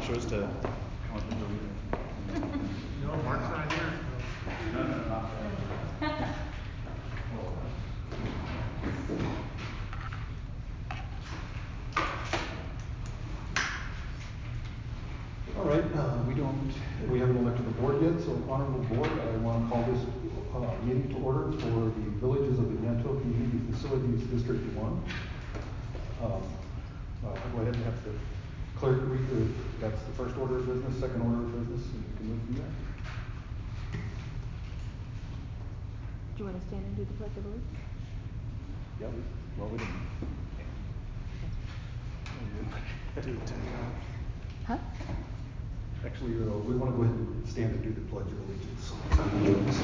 officers to come up and delete it. No, Mark's not here. No, not there. All right, we haven't elected the board yet, so honorable board, I want to call this meeting to order for the Villages of the Yanto Community Facilities District 1. I'll go ahead and have the clerk read that's the first order of business, second order of business, and you can move from there. Do you want to stand and do the pledge of allegiance? Yep. Well, we didn't. Huh? Actually, we want to go ahead and stand and do the pledge of allegiance.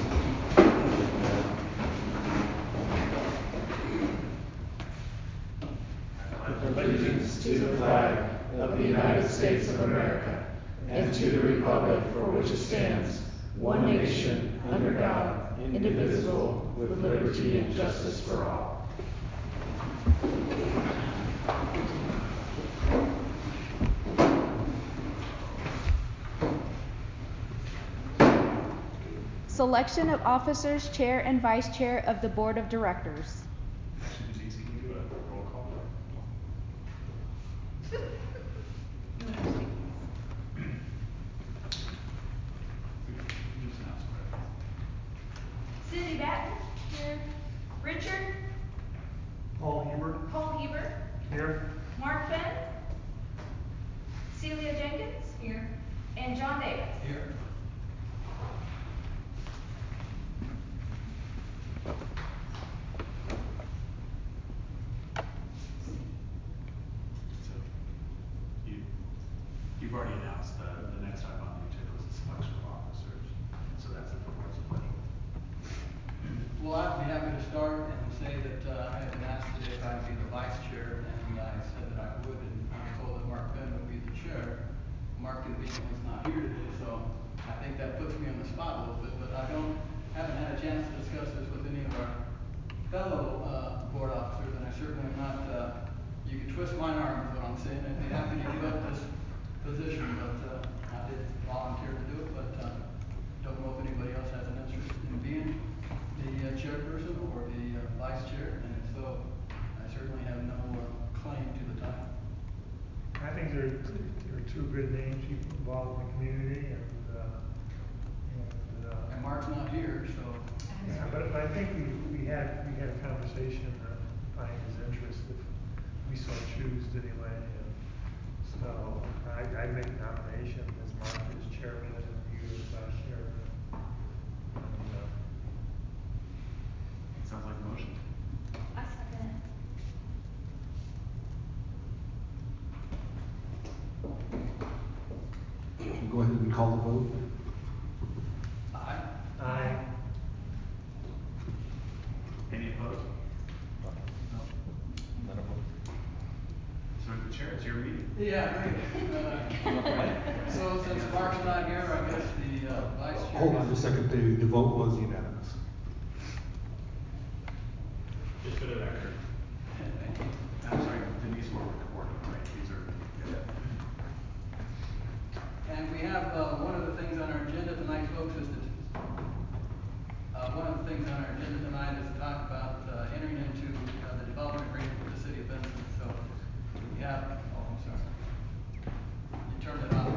Allegiance to the flag of the United States of America and to the republic for which it stands, one nation, under God, indivisible, with liberty and justice for all. Selection of officers, chair and vice chair of the board of directors. Denise, can you do a roll call? Cindy Batten. Here. Richard. Paul Hebert. Paul Hebert. Here. Mark Fenn. Celia Jenkins. Here. And John Davis. Here. So you've already announced the next item on the agenda was the selection of officers. So that's at the board's pleasure. Well, I'd be happy to start and say that I had been asked today if I'd be the vice chair, and I said that I would, and I was told that Mark Fenn would be the chair. Mark conveniently is not here today, so I think that puts me on the spot a little bit, but I haven't had a chance to discuss this with any of our fellow board officers, and I certainly am not, you can twist my arm is what I'm saying. I'd be happy to give up this position, but I did volunteer to do it, but don't know if anybody else has an interest in being the chairperson or the vice chair, and so I certainly have no claim to the title. I think there are two good names involved in the community, and Mark's not here, so. Yeah, but I think we had a conversation finding his interest if we so choose anyway, and so I make a nomination as Mark as chairman and you as vice chairman. Sounds like a motion. I second We'll go ahead and call the vote. Aye. Aye. Any opposed? No. None opposed. So the chair, it's your meeting. Yeah, great. So since Mark's not here, I guess the vice chair. Hold on just a second. The vote was unanimous. Just for the record. I'm sorry, Denise, we're recording, right? These are. Yeah. And we have one of the things on our agenda tonight, folks, is to talk about entering into the development agreement with the city of Benson. So we have. Oh, I'm sorry. You turned it off.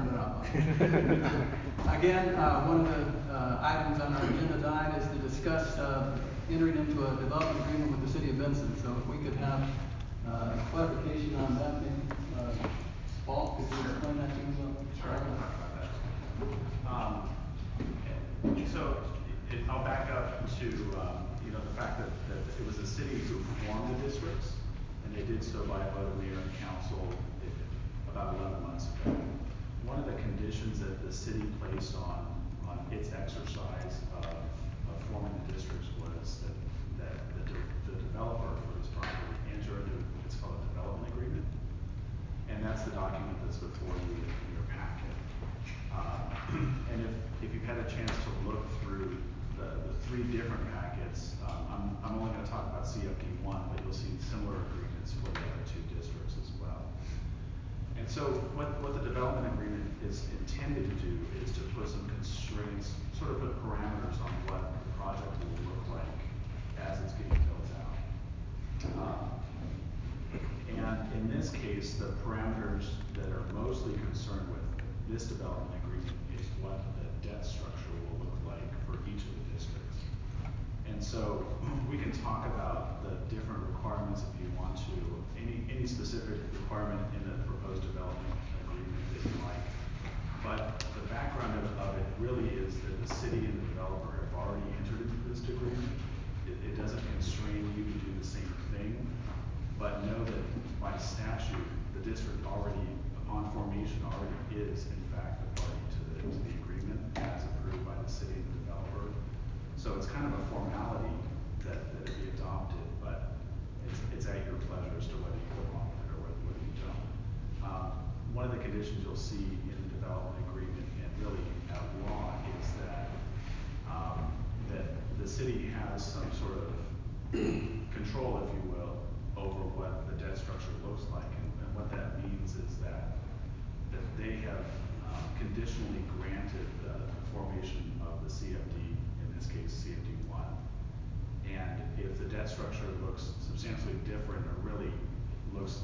Again, one of the items on our agenda tonight is to discuss entering into a development agreement with the city of Benson. So if we could have clarification on that, maybe Paul, could you explain that to me? Sure, I can talk about that. So I'll back up to the fact that it was the city who formed the districts, and they did so by a vote of mayor and council about 11 months ago. One of the conditions that the city placed on its exercise of forming the districts was that the developer for this property enter into what's called a development agreement, and that's the document that's before you in your packet. And if you've had a chance to look through the three different packets, I'm only going to talk about CFD 1, but you'll see similar agreements for the other two districts as well. And so what the development agreement is intended to do is to put some constraints, sort of put parameters on what the project will look like as it's getting built out. And in this case, the parameters that are mostly concerned with this development agreement is what the debt structure will look like for each of the districts. And so we can talk about the different requirements if you want to, any specific requirement in the proposed development agreement that you like. But the background of it really is that the city and the developer have already entered into this agreement. It doesn't constrain you to do the same thing, but know that by statute, the district already, upon formation, already is in fact a party to the agreement as approved by the city and the developer. So it's kind of a formality that it be adopted, but it's at your pleasure as to whether you go along with it or whether you don't. One of the conditions you'll see in the development agreement and really at law is that that the city has some sort of control, if you will, over what the debt structure looks like, and what that means is that they have conditionally granted the formation of the CFD, in this case CFD1, and if the debt structure looks substantially different or really looks,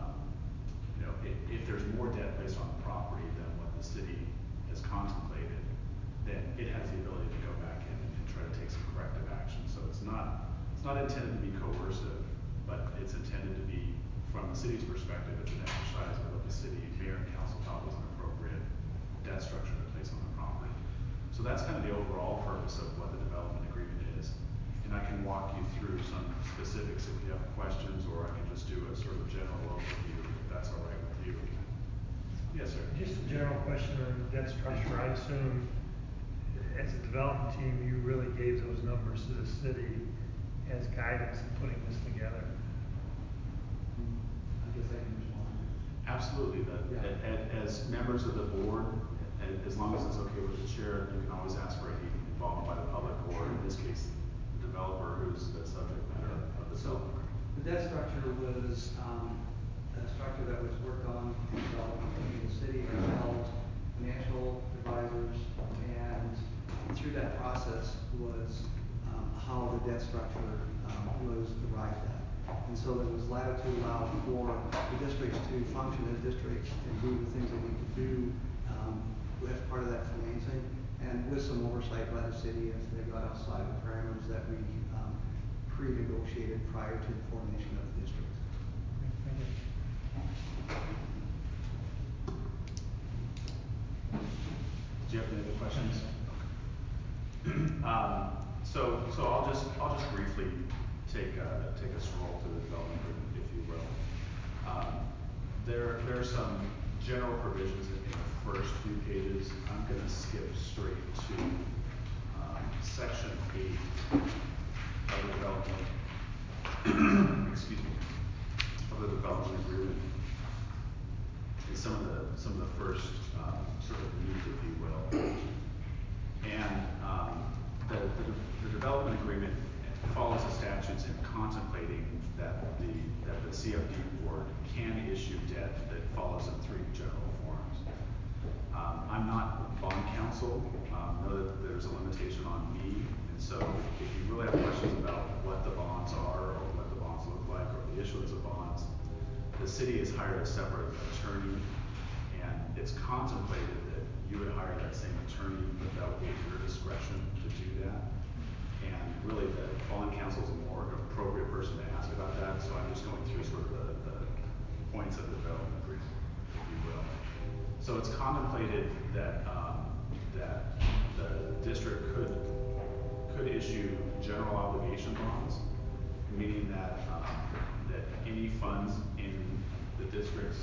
if there's more debt based on the property than what the city has contemplated, then it has the ability to go back in and try to take some corrective action. So it's not intended to be coercive, but it's intended to be, from the city's perspective, it's an exercise of what the city mayor and council thought was an appropriate debt structure to place on the property. So that's kind of the overall purpose of what the development agreement is. And I can walk you through some specifics if you have questions, or I can just do a sort of general overview if that's all right with you. Yes, sir. Just a general question on debt structure. I assume as a development team, you really gave those numbers to the city as guidance in putting this together. I guess I can respond. Absolutely. As members of the board, as long as it's okay with the chair, you can always ask for any involvement by the public, or in this case, the developer who's the subject matter of the development. The debt structure was a structure that was worked on and developed between the city, ourselves, financial advisors, and through that process was how the debt structure was arrived at. And so there was latitude allowed for the districts to function as districts and do the things they need to do as part of that financing, and with some oversight by the city as they got outside the parameters that we pre-negotiated prior to the formation of the district. Thank you. Do you have any other questions? So I'll just briefly take a stroll through the development agreement, if you will. There are some general provisions in the first few pages. I'm going to skip straight to section 8 of the development. Excuse me, of the development agreement. And some of the first sort of needs, if you will. And the development agreement follows the statutes in contemplating that the CFD board can issue debt that follows in 3 general forms. I'm not bond counsel. Know that there's a limitation on me, and so if you really have questions about what the bonds are or what the bonds look like or the issuance of bonds, the city has hired a separate attorney, and it's contemplated that you would hire that same attorney, but that would be at your discretion to do that. And really, the bond counsel is a more appropriate person to ask about that, so I'm just going through sort of the points of the development agreement, if you will. So it's contemplated that that the district could issue general obligation bonds, meaning that that any funds in the district's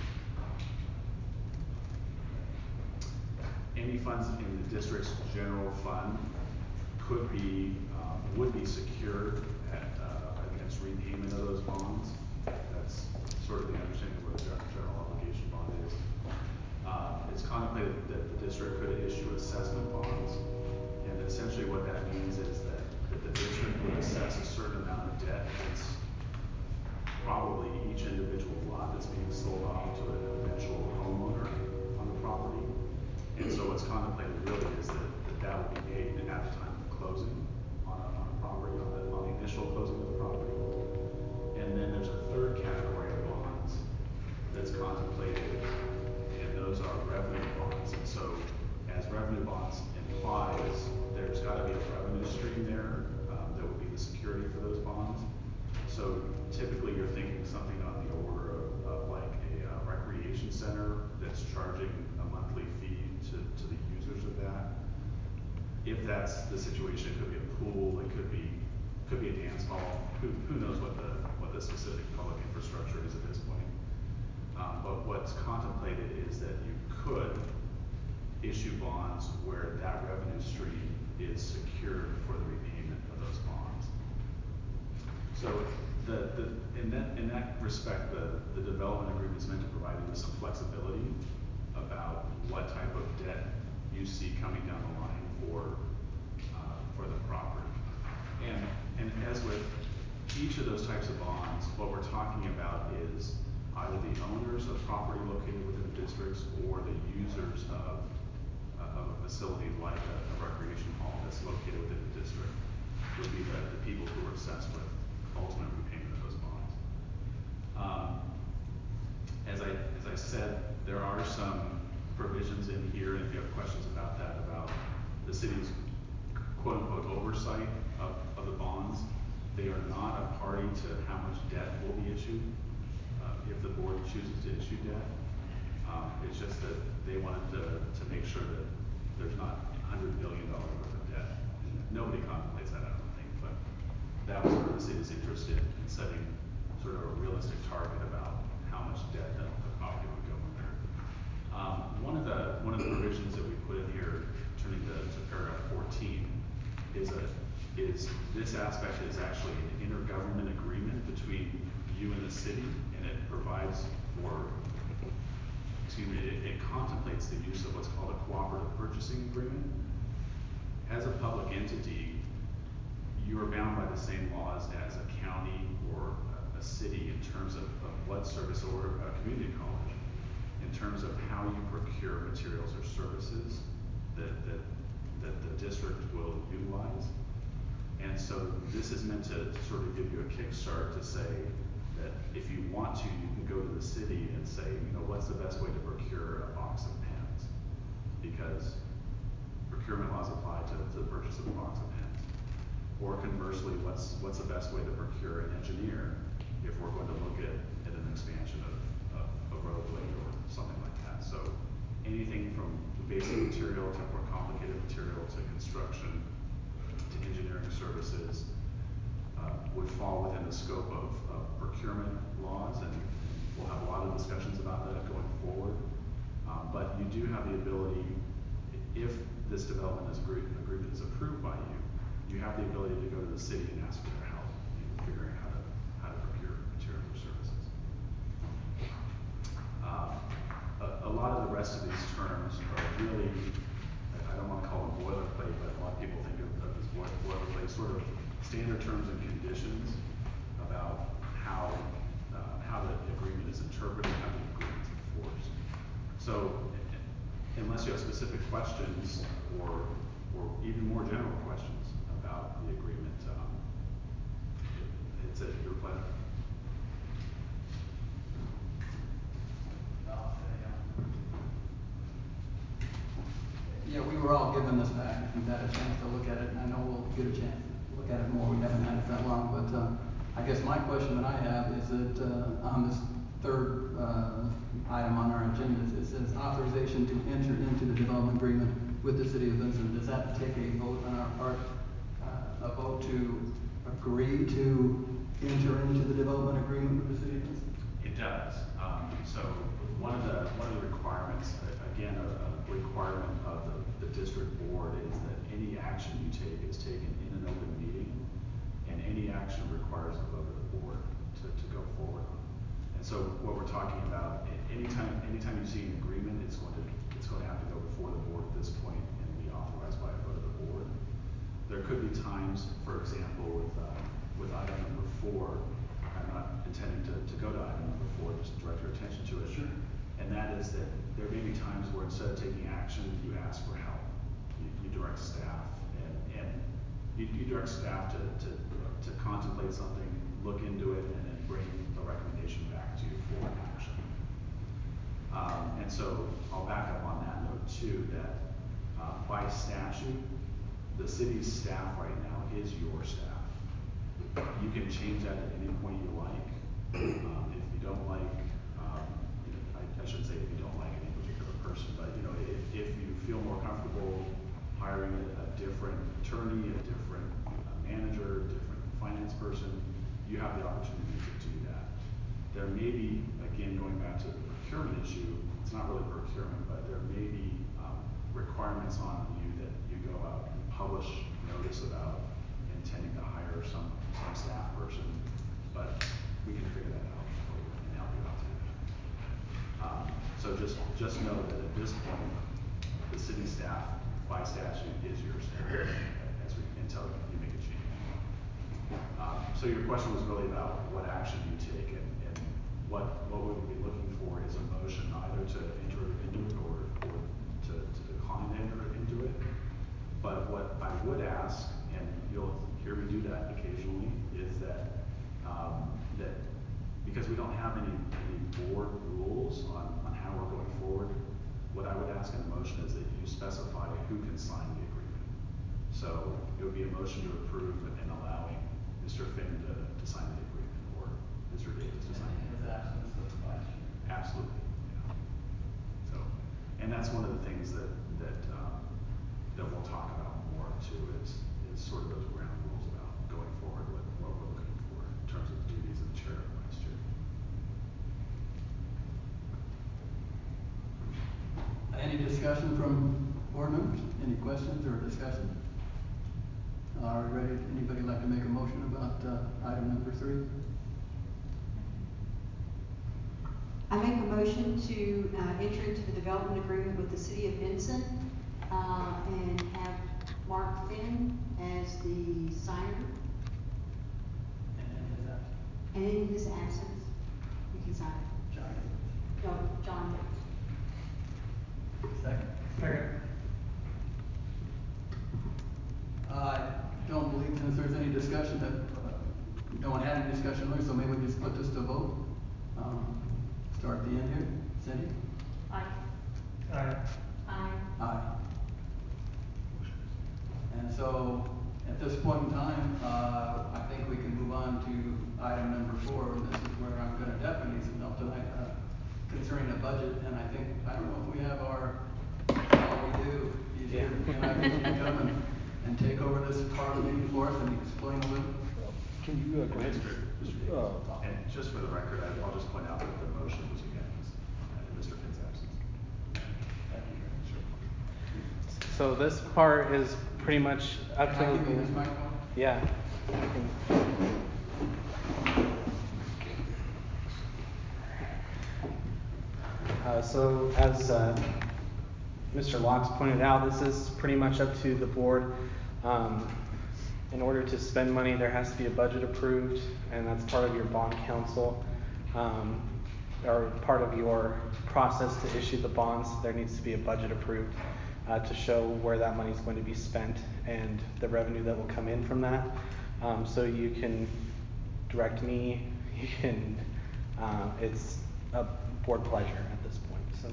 general fund could be would be secured against repayment of those bonds. That's sort of the understanding of what a general obligation bond is. It's contemplated that the district could issue assessment bonds, and essentially what that means is that the district would assess a certain amount of debt against probably each individual lot that's being sold off to an eventual homeowner that's the situation. It could be a pool, it could be a dance hall. Who knows what the specific public infrastructure is at this point. But what's contemplated is that you could issue bonds where that revenue stream is secured for the repayment of those bonds. So in that respect, the development agreement is meant to provide you with some flexibility about what type of debt you see coming down the line for the property. And as with each of those types of bonds, what we're talking about is either the owners of property located within the districts or the users of a facility like a recreation hall that's located within the district would be the people who are assessed with ultimate repayment of those bonds. As I said, there are some provisions in here, and if you have questions about that, about the city's quote unquote oversight of the bonds. They are not a party to how much debt will be issued if the board chooses to issue debt. It's just that they wanted to make sure that there's not $100 billion worth of debt. Nobody contemplates that, I don't think, but that was sort of the city's interest in setting sort of a realistic target about how much debt that the property would go under. One of the provisions that we put in here, turning to paragraph 14, is this aspect is actually an intergovernment agreement between you and the city, and it provides for, it contemplates the use of what's called a cooperative purchasing agreement. As a public entity, you are bound by the same laws as a county or a city in terms of what service, or a community college, in terms of how you procure materials or services that the district will utilize. And so this is meant to sort of give you a kickstart to say that if you want to, you can go to the city and say, what's the best way to procure a box of pens? Because procurement laws apply to the purchase of a box of pens. Or conversely, what's the best way to procure an engineer if we're going to look at an expansion of a roadway or something like that. So anything from basic material to more complicated material to construction to engineering services would fall within the scope of procurement laws, and we'll have a lot of discussions about that going forward. But you do have the ability, if this development agreement is approved by you, you have the ability to go to the city and ask for their help in figuring out how to procure materials or services. A lot of the rest of these terms are really, I don't want to call them boilerplate, but a lot of people think of as boilerplate, sort of standard terms and conditions about how the agreement is interpreted, how the agreement is enforced. So unless you have specific questions or even more general questions about the agreement, it's at your pleasure. Yeah, we were all given this back. We've had a chance to look at it, and I know we'll get a chance to look at it more. We haven't had it that long, but I guess my question that I have is that on this third item on our agenda, it says authorization to enter into the development agreement with the city of Vincent. Does that take a vote on our part, a vote to agree to enter into the development agreement with the city of Vincent? It does. So one of the requirements, again, a requirement of the district board is that any action you take is taken in an open meeting, and any action requires a vote of the board to go forward on. And so what we're talking about, anytime you see an agreement, it's going to have to go before the board at this point and be authorized by a vote of the board. There could be times, for example, with item number 4, I'm not intending to go to item number 4, just to direct your attention to it. Sure. And that is that there may be times where instead of taking action, you ask for help. You direct staff, and you direct staff to contemplate something, look into it, and then bring a recommendation back to you for action. And so I'll back up on that note too, that by statute, the city's staff right now is your staff. You can change that at any point you like. If you don't like, I shouldn't say if you don't like any particular person, but if you feel more comfortable hiring a different attorney, a different manager, a different finance person, you have the opportunity to do that. There may be, again, going back to the procurement issue, it's not really procurement, but there may be requirements on you that you go out and publish notice about intending to hire some staff person, but we can figure that out for you and help you out to do that. So just know that at this point, the city staff by statute is your staff until you make a change. So your question was really about what action you take, and what we would be looking for is a motion either to enter into it or to decline to enter into it. But what I would ask, and you'll hear me do that occasionally, is that because we don't have any board rules on how we're going forward, what I would ask in the motion is that you specify who can sign the agreement. So it would be a motion to approve and allowing Mr. Finn to sign the agreement, or Mr. Davis to sign In his it. absence of the vice chair. Absolutely. Yeah. So, and that's one of the things that we'll talk about more too, is sort of those ground rules about going forward, what we're looking for in terms of duties of the chair and vice chair. Any discussion from board members? Any questions or discussion? Are we ready? Anybody like to make a motion about item number 3? I make a motion to enter into the development agreement with the city of Benson and have Mark Finn as the signer. And in his absence? And in his absence, you can sign it. John. No, John Davis. Second? Second. I don't believe, since there's any discussion, that no one had any discussion earlier, so maybe we just put this to vote. Start at the end here. Cindy? Aye. Aye. Aye. Aye. And so, at this point in time, I think we can move on to item number 4, and this is where I'm going to definitely need some help tonight concerning the budget. And I don't know if we have our, all we do. He's here, and I think you can come and take over this part of the meeting for us and explain a little. Can you go ahead? And just for the record, I'll just point out that the motion was unanimous in Mr. Finn's absence. Sure. So this part is pretty much up to. Can I give you this microphone? Yeah. So as Mr. Locks pointed out, this is pretty much up to the board. In order to spend money, there has to be a budget approved, and that's part of your bond council, or part of your process to issue the bonds. There needs to be a budget approved to show where that money is going to be spent and the revenue that will come in from that. So you can direct me. You can. It's a board pleasure at this point. So.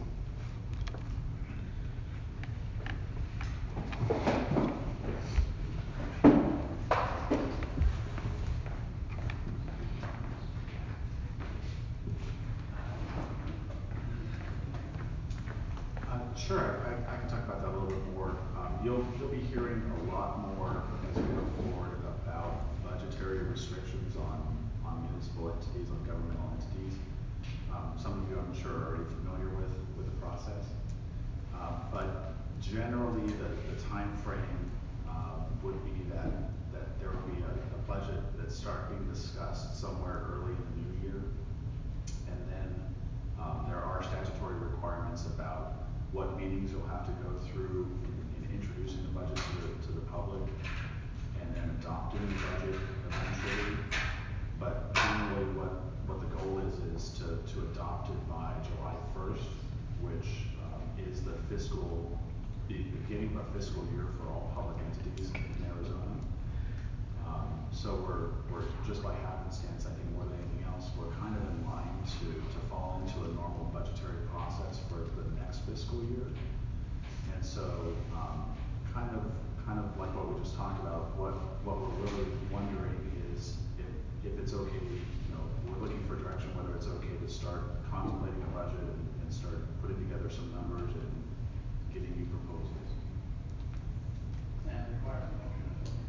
Sure, I can talk about that a little bit more. You'll be hearing a lot more as we go forward about budgetary restrictions on municipal entities, on governmental entities. Some of you, I'm sure, are already familiar with the process. But generally, the time frame would be that there will be a budget that starts being discussed somewhere early in the new year, and then there are statutory requirements about what meetings you'll have to go through in introducing the budget to the public, and then adopting the budget eventually. But generally what the goal is to adopt it by July 1st, which is the beginning of a fiscal year for all public entities in Arizona. So we're just by happenstance, I think more than anything else, we're kind of in line to fall into a normal budgetary process for the next fiscal year. And so kind of like what we just talked about, what we're really wondering is if it's okay, we're looking for direction, whether it's okay to start contemplating a budget and start putting together some numbers and giving you proposals. And requires a motion as well.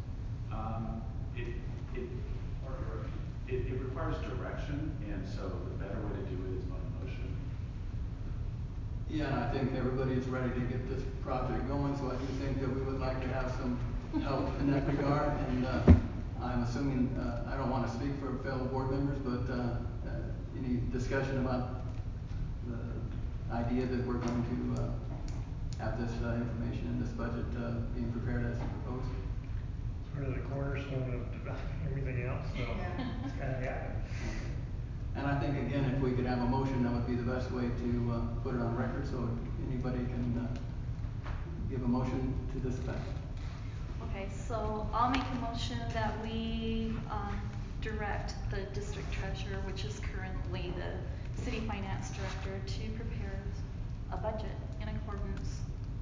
It, it, it requires direction, and so the better way to do it is by motion. Yeah, and I think everybody is ready to get this project going, so I do think that we would like to have some help in that regard. And I'm assuming, I don't want to speak for fellow board members, but any discussion about the idea that we're going to have this information in this budget being prepared as proposed? Sort of the cornerstone of everything else, so it's gotta happen. And I think, again, if we could have a motion, that would be the best way to put it on record, so anybody can give a motion to this effect. Okay, so I'll make a motion that we direct the district treasurer, which is currently the city finance director, to prepare a budget in accordance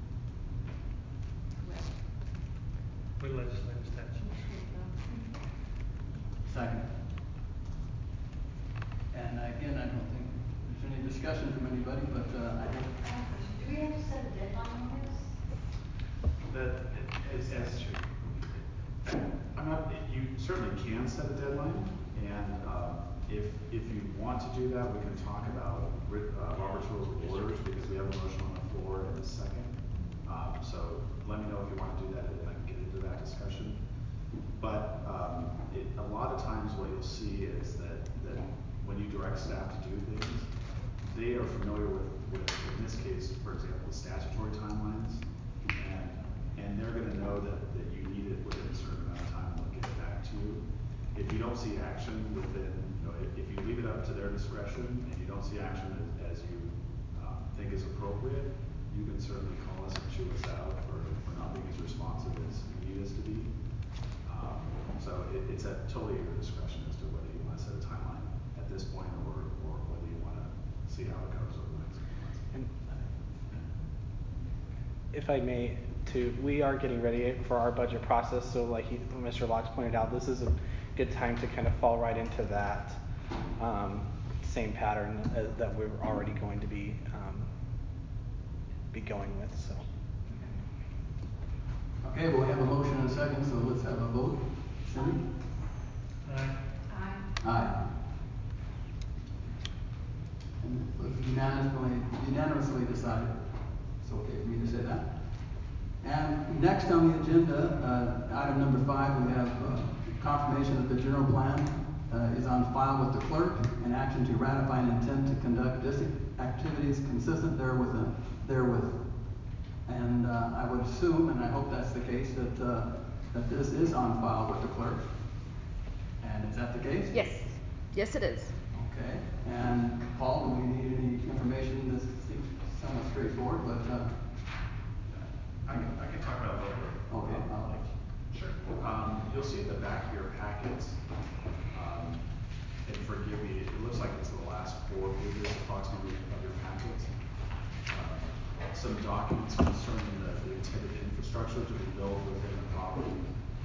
With legislative statutes. Second. And again, I don't think there's any discussion from anybody, but I think. Do we have to set a deadline on this? I'm not, you certainly can set a deadline, and if you want to do that, we can talk about Robert's Rules of Orders, because we have a motion on the floor in a second. So let me know if you want to do that, and I can get into that discussion. But a lot of times what you'll see is that when you direct staff to do things, they are familiar with in this case, for example, the statutory timelines, and they're going to know that you need it within a certain amount of time, and they'll get it back to you. If you don't see action within, if you leave it up to their discretion and you don't see action as you think is appropriate, you can certainly call us and chew us out for not being as responsive as you need us to be. So it's at totally your discretion as to whether you want to set a timeline at this point or whether you want to see how it goes over the next few months. And if I may, we are getting ready for our budget process, so like Mr. Locks pointed out, this is a good time to kind of fall right into that same pattern that we're already going to be going with. So. Okay, well, we have a motion and a second, so let's have a vote. Cindy? Aye. Aye. And it was unanimously decided. It's okay for me to say that. And next on the agenda, item number 5, we have confirmation that the general plan is on file with the clerk, and action to ratify an intent to conduct district activities consistent therewith. And I would assume, and I hope that's the case, that this is on file with the clerk. And is that the case? Yes. Yes, it is. Okay. And Paul, do we need any information? This seems somewhat straightforward, but I can talk about it a little bit. okay. Sure. You'll see at the back of your packets, and forgive me, it looks like it's the last 4 pages approximately of your packets. Some documents concerning the intended infrastructure to be built within the property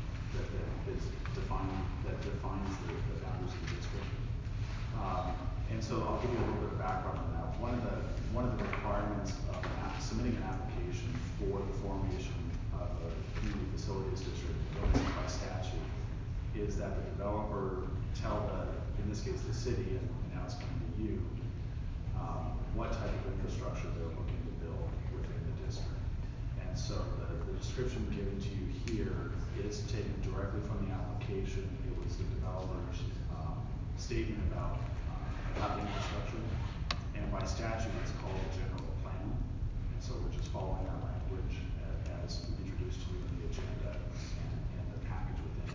that defines the boundaries of the district. And so I'll give you a little bit of background on that. One of the requirements of submitting an application for the formation of a community facilities district by statute is that the developer tell in this case the city, and now it's coming to you, what type of infrastructure they're looking to build within the district. And so the description given to you here is taken directly from the application. It was the developer's statement about the infrastructure, and by statute it's called the general plan. And so we're just following that language as introduced to you in the agenda and the package within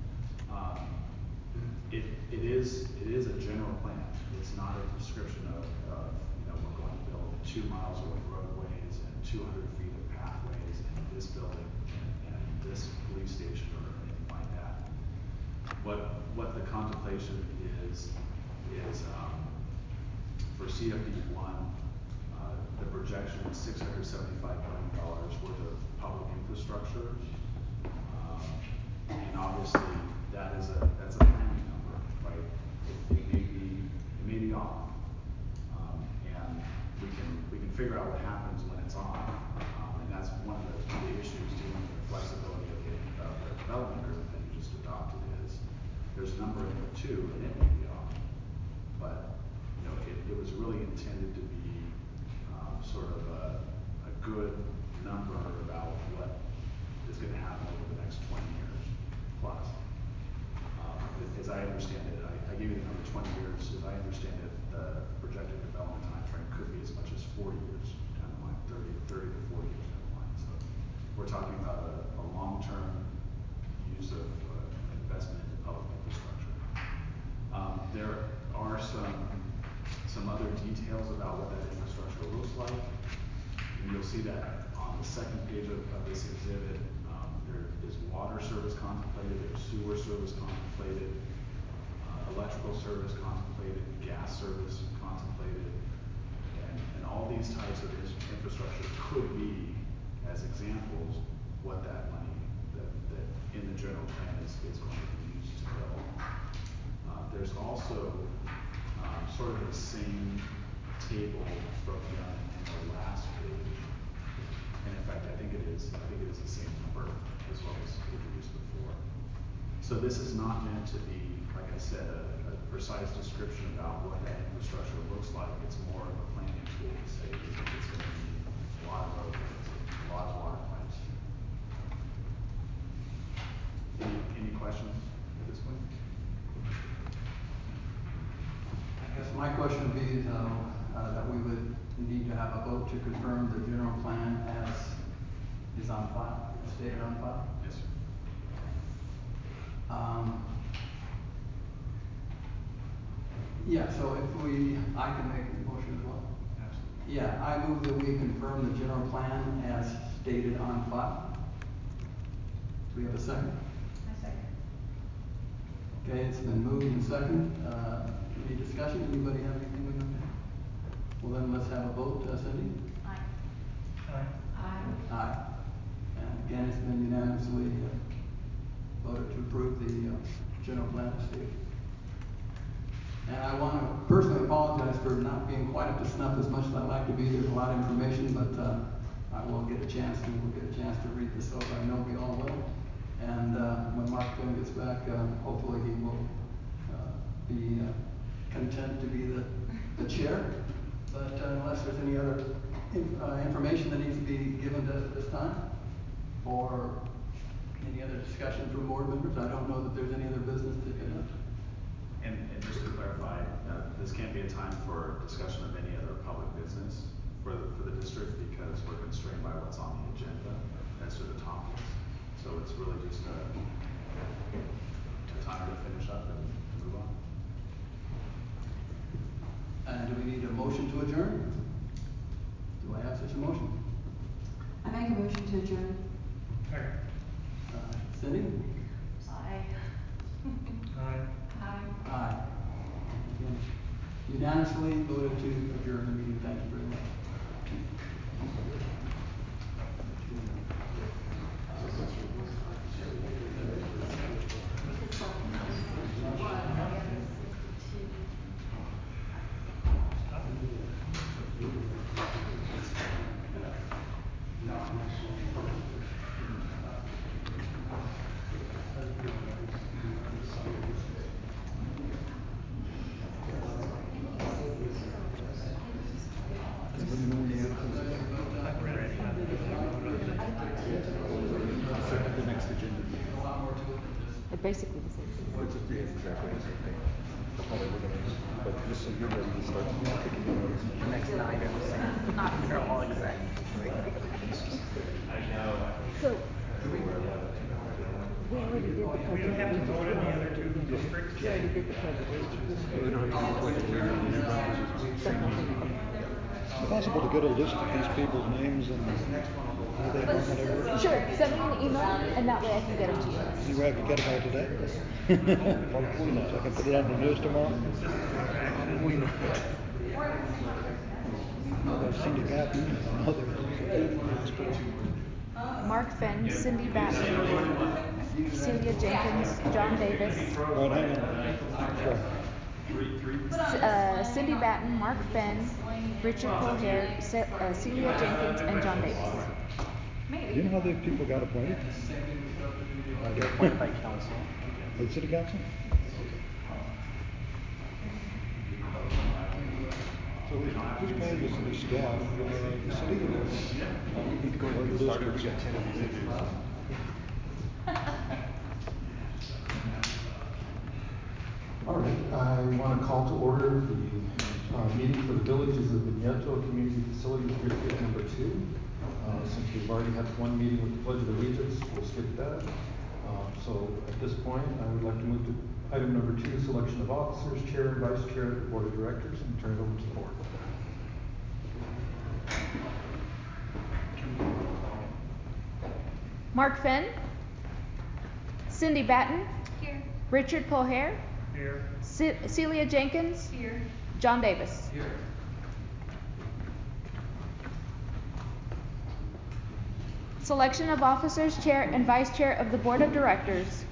it. It is a general plan. It's not a description of we're going to build 2 miles of roadways and 200 feet of pathways in this building and this police station or anything like that. What the contemplation is for CFD1, the projection is $675 million worth of public infrastructure, and obviously that's a planning number, right? It may be off, and we can figure out what happens when it's off, and that's one of the issues dealing with the flexibility of the development agreement that you just There's a number in there too, and it may be off. But, you know, it was really intended to be, sort of a good number about what is gonna happen over the next 20 years plus. As I understand it, I gave you the number 20 years, as I understand it, the projected development timeframe could be as much as 40 years down the line, 30 to 40 years down the line. So we're talking about a long-term use of investment into public infrastructure. There are some other details about what that infrastructure looks like. And you'll see that on the second page of this exhibit. There is water service contemplated, there's sewer service contemplated, electrical service contemplated, gas service contemplated, and all these types of infrastructure could be, as examples, what that money that in the general plan is going to be used to build. There's also sort of the same table broken down in the last page. And in fact, I think it is the same number as well as we used before. So this is not meant to be, like I said, a precise description about what that infrastructure looks like. It's more of a planning tool to say we think it's going to be a lot of roadways, a lot of water pipes. Any questions at this point? I guess my question would be that we would need to have a vote to confirm the general plan as is on file, stated on file. Yes, sir. Yeah, so I can make a motion as well. Absolutely. Yeah, I move that we confirm the general plan as stated on file. Do we have a second? I second. Okay, it's been moved and second. Any discussion? Anybody have anything we want to add? Well, then let's have a vote. Cindy? Aye. Aye. Aye. And again, it's been unanimously voted to approve the general plan as stated. And I want to personally apologize for not being quite up to snuff as much as I'd like to be. There's a lot of information, but I will get a chance to read this over. I know we all will. And when Mark Finn gets back, hopefully he will be content to be the chair. But unless there's any other information that needs to be given to us at this time, or any other discussion from board members, I don't know that there's any other business to get into. And just to clarify, this can't be a time for discussion of any other public business for the district because we're constrained by what's on the agenda as to the topics. So it's really just a time to finish up and move on. And do we need a motion to adjourn? Do I have such a motion? I make a motion to adjourn. Cindy? Aye. Aye. Aye. Aye. Again, unanimously voted to adjourn the meeting. Thank you very much. Basically the same thing. Exactly the same thing. But just so you're ready to start The next 9 are the same. They're all exact. So, we already did the We don't have to vote on the other two districts? We already did the Is it possible to get a list of these people's names and who they are, whatever? Sure, send me an email, and that way I can get them to you. Any way I can get it by today? Probably not. I can put it on the news tomorrow? Probably not. There's Cindy Patton. Mark Finn, Cindy Batten, Celia Jenkins, John Davis. Right, hang on. Sure. Cindy Batten, Mark Finn, Richard Colhair, Celia Jenkins, and John Davis. Do you know how these people got appointed? They're appointed by council. By the city council? We don't have to Who's do paying city this money. staff? The city or? Yeah. We need to go ahead and do this first. All right, I want to call to order the meeting for the Villages of Viñeto Community Facilities District number 2. Since we've already had one meeting with the Pledge of Allegiance, we'll skip that. So at this point, I would like to move to item number 2, selection of officers, chair and vice chair of the board of directors, and turn it over to the board. Mark Finn, Cindy Batten, Here. Richard Polhair, Here. Celia Jenkins, Here. John Davis. Here. Selection of officers, chair and vice chair of the board of directors.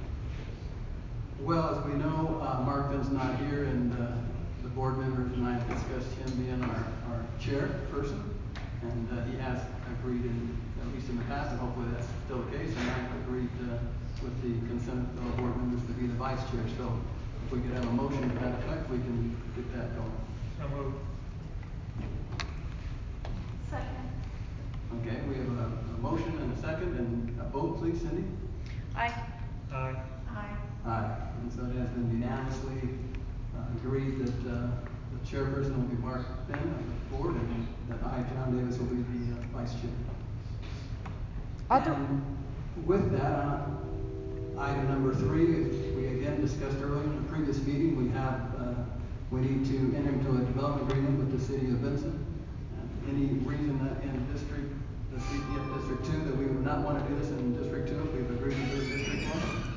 Well, as we know, Mark Finn's not here, and the board members and I have discussed him being our chairperson, and he has agreed, at least in the past, and hopefully that's still the case, and I've agreed with the consent of fellow board members to be the vice chair. So if we could have a motion to that effect, we can get that going. So moved. Second. Okay, we have a motion and a second, and a vote, please, Cindy. Aye. Aye. Aye. Aye. And so it has been unanimously agreed that the chairperson will be Mark Finn of the board, and that I, John Davis, will be the vice chair. And with that, item number 3, we again discussed earlier in the previous meeting, we need to enter into a development agreement with the city of Vincent. Any reason that in the CPF District 2 that we would not want to do this in District 2 if we've agreed to do it in District 1?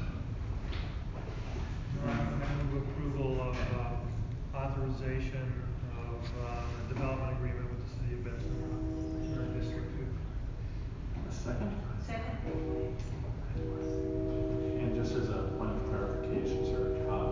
I move approval of authorization of the development agreement with the city of Benson for District 2. A second? Second. And just as a point of clarification, sir,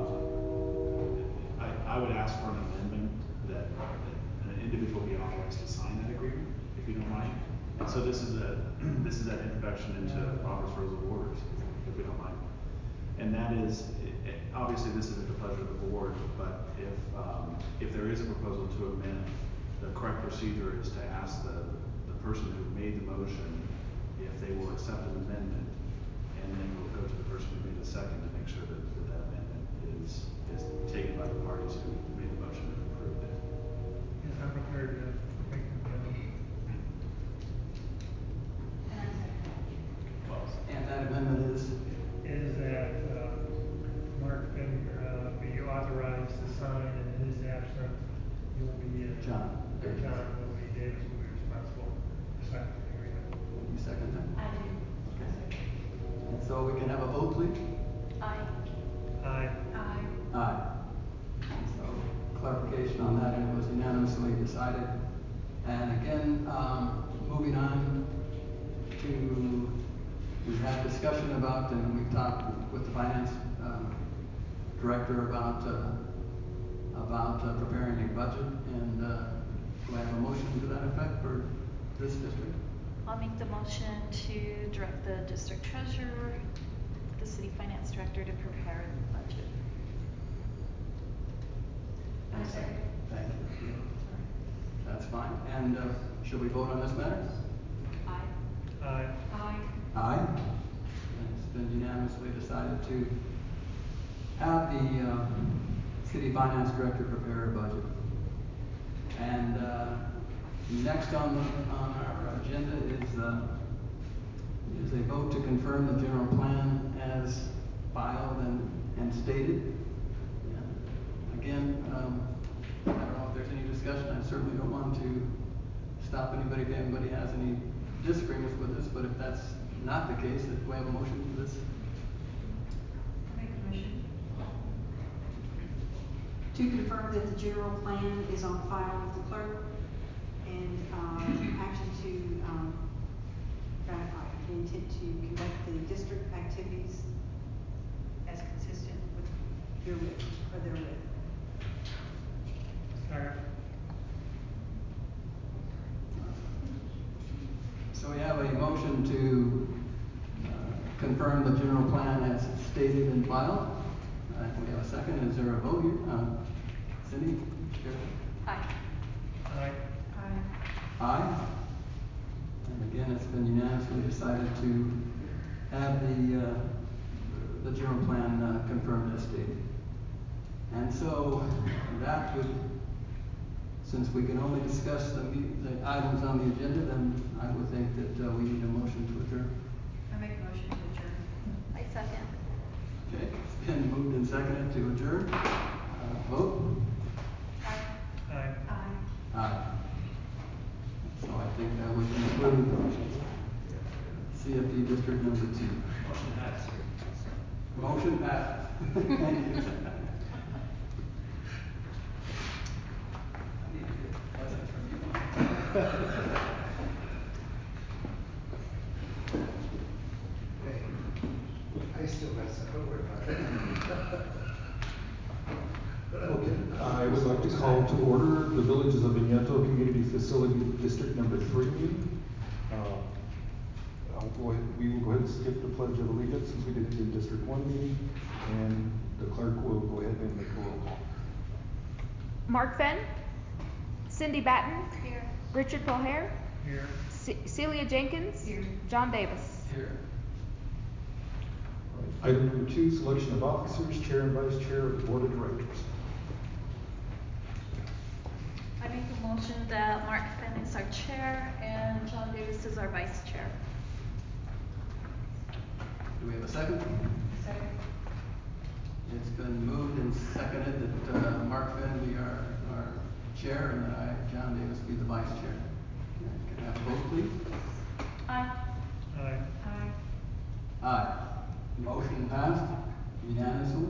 I would ask for an amendment that an individual be authorized to sign that agreement, if you don't mind. And so this is that introduction into Robert's Rules of Orders, if we don't mind. And that is, obviously this is at the pleasure of the board, but if there is a proposal to amend, the correct procedure is to ask the person who made the motion if they will accept an amendment, and then we'll go to the person who made the second to make sure that amendment is taken by the parties who made the motion and approved it. Yes, I'm prepared to make the amendment. And I second. And that amendment is? Is that Mark Finn be authorized to sign, and in his absence, he will be John. John will be Davis will be responsible for signing the agreement. You second that? I do. Okay. And so we can have a vote, please? Aye. Aye. Aye. Aye. And so clarification on that, it was unanimously decided. And again, moving on to, we've had discussion about, and we've talked with the finance director about preparing a budget. And do I have a motion to that effect for this district? I'll make the motion to direct the district treasurer, the city finance director to prepare the budget. I second. Thank you. That's fine. And should we vote on this matter? Aye. Aye. Aye. Aye. And it's been unanimously decided to have the city finance director prepare a budget. And next on our agenda is a vote to confirm the general plan as filed and stated. And again, I don't know if there's any discussion. I certainly don't want to stop anybody if anybody has any disagreements with this, but if that's not the case, if we have a motion for this. I make a motion. To confirm that the general plan is on file with the clerk, and action to ratify the intent to conduct the district activities as consistent with therewith. Second. So we have a motion to confirm the general plan as stated and filed. We have a second. Is there a vote here? Cindy? Aye. unanimously decided to have the general plan confirmed as stated. And so that would, since we can only discuss the items on the agenda, then I would think that we need a motion to adjourn. I make a motion to adjourn. I second. Okay, it's been moved and seconded to adjourn. Vote? Aye. Aye. Aye. Aye. So I think that would conclude CFD District Number 2. Motion passed. Thank you. I need to get a lesson from you. I still mess up, don't worry about it. Okay, I would like to call to order the Villages of Viñeto Community Facility District Number 3 meeting. We will go ahead and skip the Pledge of Allegiance since we did it in District 1 meeting, and the clerk will go ahead and make a roll call. Mark Fenn, Cindy Batten, Here. Richard Poher, Here. Celia Jenkins, Here. John Davis. Here. Item number 2, selection of officers, chair and vice chair of the board of directors. I make a motion that Mark Fenn is our chair and John Davis is our vice chair. Do we have a second? Second. It's been moved and seconded that Mark Fenn be our chair and that I, John Davis, be the vice chair. Can I have a vote, please? Aye. Aye. Aye. Aye. Motion passed unanimously.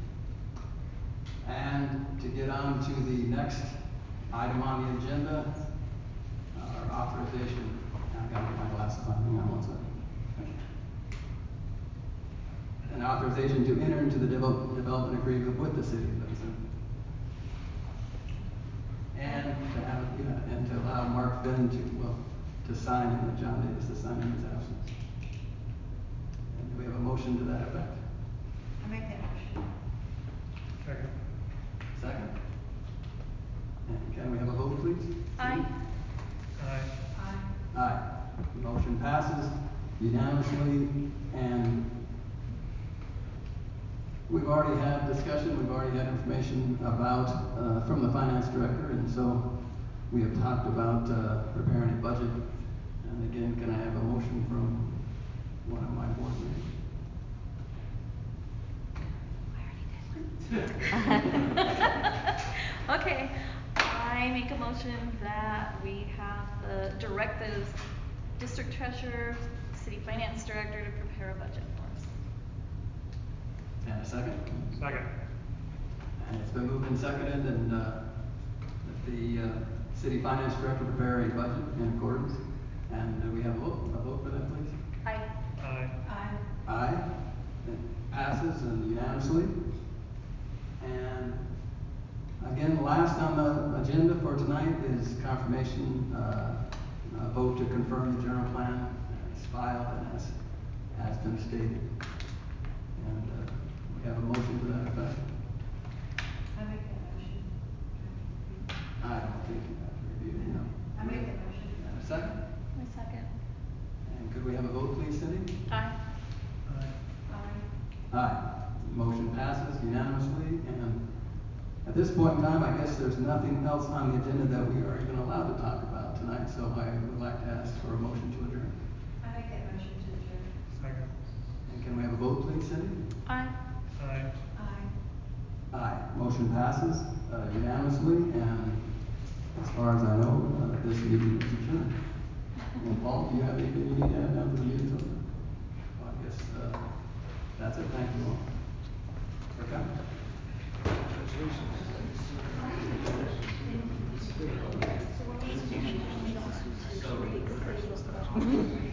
And to get on to the next item on the agenda, our authorization. I've got to get my glasses on. Hang on one second. An authorization to enter into the development agreement with the city of Vincent. And to allow Mark Fenn to sign and John Davis to sign in his absence. And do we have a motion to that effect? I make that motion. Second. Second? And can we have a vote, please? Aye. Aye. Aye. Aye. Motion passes unanimously, and we've already had discussion, we've already had information about, from the finance director, and so we have talked about preparing a budget. And again, can I have a motion from one of my board members? Okay, I make a motion that we have direct the district treasurer, city finance director to prepare a budget for us. And a second? Second. And it's been moved and seconded, and that the city finance director prepare a budget in accordance. And do we have a vote for that, please? Aye. Aye. Aye. Aye. It passes and unanimously. And again, last on the agenda for tonight is confirmation, vote to confirm the general plan as filed and as been stated. And we have a motion to that effect. I make that motion. I don't think you have to review it, no. I make that motion. And a second? My second. And could we have a vote, please, Cindy? Aye. Aye. Aye. Aye. Motion passes unanimously, and at this point in time, I guess there's nothing else on the agenda that we are even allowed to talk about tonight, so I would like to ask for a motion to adjourn. I make that motion to adjourn. Second. And can we have a vote, please, Cindy? Aye. Aye. Aye. Aye. Motion passes unanimously, and as far as I know, this meeting is adjourned. And Paul, do you have anything you need to add now to the meeting's over? Well, I guess that's it. Thank you all for coming. Mhm.